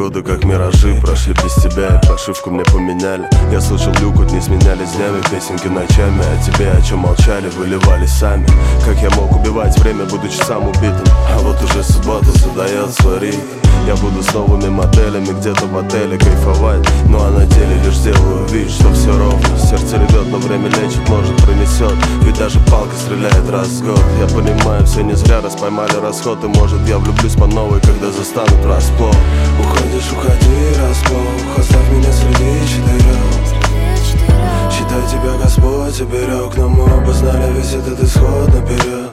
годы как миражи прошли без тебя, и прошивку мне поменяли. Я слышал, люкот не сменялись днями, песенки ночами о тебе, о чем молчали, выливали сами. Как я мог убивать время, будучи сам убитым? А вот уже суббота задает свой ритм. Я буду с новыми моделями где-то в отеле кайфовать, ну а на деле лишь делаю вид, что все ровно. Сердце ревет, но время лечит, может пронесет. Ведь даже палка стреляет раз в год. Я понимаю, все не зря, раз поймали расход. И может я влюблюсь по новой, когда застанут врасплох. Уходишь, уходи, расплох. Оставь меня среди четырех. Считай, тебя Господь уберег, но мы оба знали весь этот исход наперед.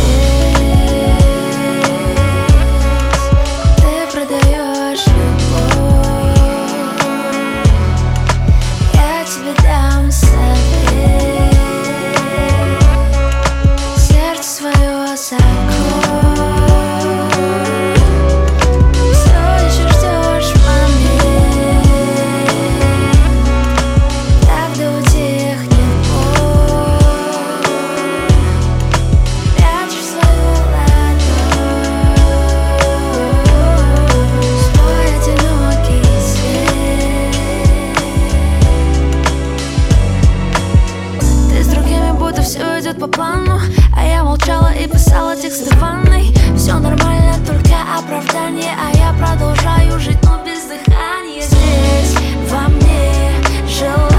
По плану, а я молчала и писала тексты в ванной. Все нормально, только оправдание, а я продолжаю жить, но без дыхания. Здесь во мне желание.